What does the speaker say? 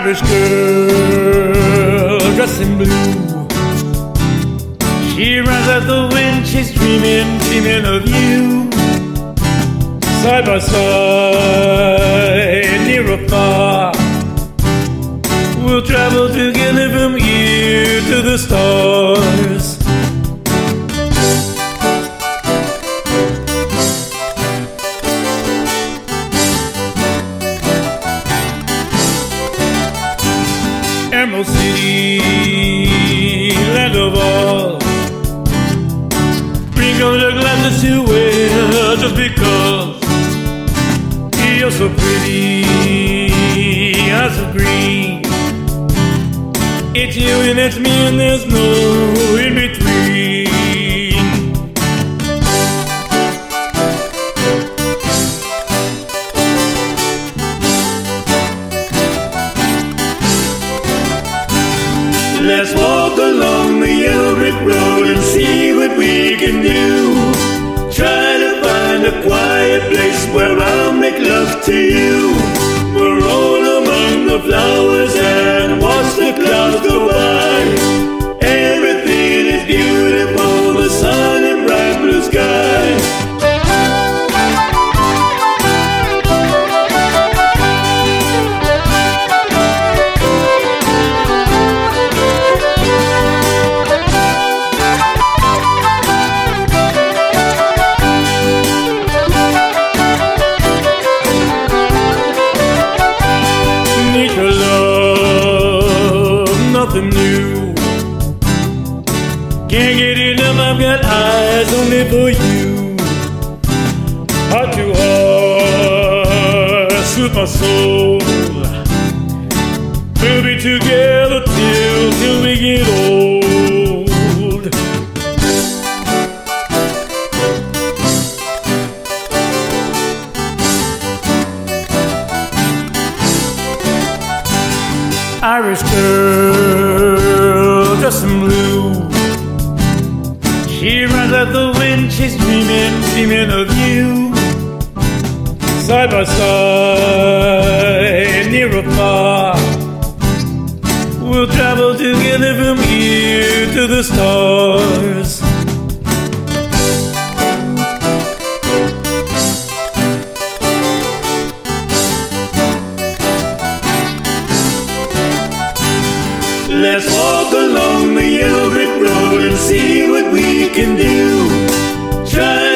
Irish girl dressed in blue. She runs out the wind, she's dreaming of you. Side by side, near or far, we'll travel together from here to the stars. Emerald City, land of all, bring all the glasses to wear just because you're so pretty, eyes so green. It's you and it's me and there's no in between. Let's walk along the yellow brick road and see what we can do. Try to find a quiet place where I'll make love to you. We'll roll among the flowers and watch the clouds go by. Everything is beautiful, the sun and bright blue sky. Nothing new, can't get enough, I've got eyes only for you. Heart to heart, soothe my soul. We'll be together till we get old. Irish girl dressed in blue, she runs out the wind, she's dreaming of you. Side by side, near or far, we'll travel together from here to the stars. Let's walk along the yellow brick road and see what we can do. Try